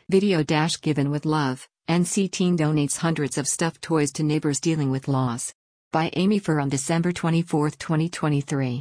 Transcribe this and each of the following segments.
Video given with love, NC teen donates hundreds of stuffed toys to neighbors dealing with loss. By Amy Furr on December 24, 2023.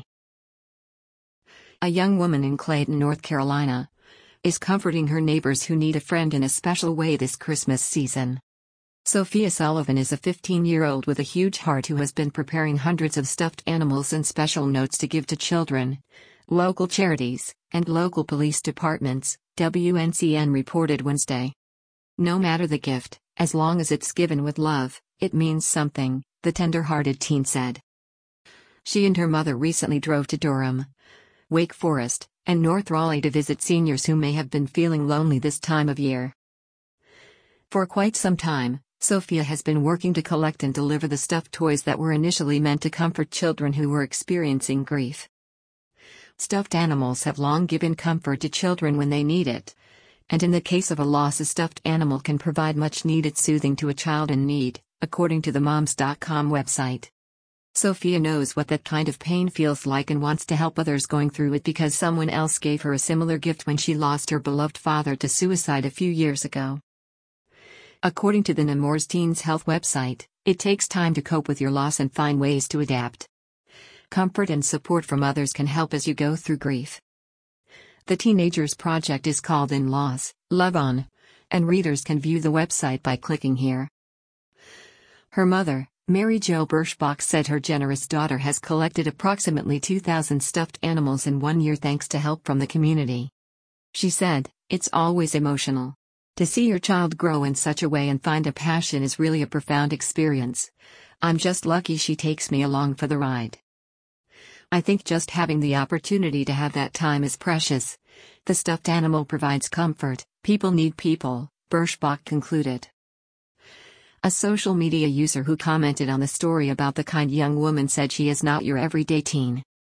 A young woman in Clayton, North Carolina, is comforting her neighbors who need a friend in a special way this Christmas season. Sophia Sullivan is a 15-year-old with a huge heart who has been preparing hundreds of stuffed animals and special notes to give to children, local charities, and local police departments, WNCN reported Wednesday. No matter the gift, as long as it's given with love, it means something, the tender-hearted teen said. She and her mother recently drove to Durham, Wake Forest, and North Raleigh to visit seniors who may have been feeling lonely this time of year. For quite some time, Sophia has been working to collect and deliver the stuffed toys that were initially meant to comfort children who were experiencing grief. Stuffed animals have long given comfort to children when they need it. And in the case of a loss, a stuffed animal can provide much-needed soothing to a child in need, according to the Moms.com website. Sophia knows what that kind of pain feels like and wants to help others going through it because someone else gave her a similar gift when she lost her beloved father to suicide a few years ago. According to the Nemours Teens Health website, it takes time to cope with your loss and find ways to adapt. Comfort and support from others can help as you go through grief. The Teenagers Project is called In Loss, Love On, and readers can view the website by clicking here. Her mother, Mary Jo Birschbach, said her generous daughter has collected approximately 2,000 stuffed animals in 1 year thanks to help from the community. She said, "It's always emotional. To see your child grow in such a way and find a passion is really a profound experience. I'm just lucky she takes me along for the ride. I think just having the opportunity to have that time is precious. The stuffed animal provides comfort, people need people," Birschbach concluded. A social media user who commented on the story about the kind young woman said she is not your everyday teen.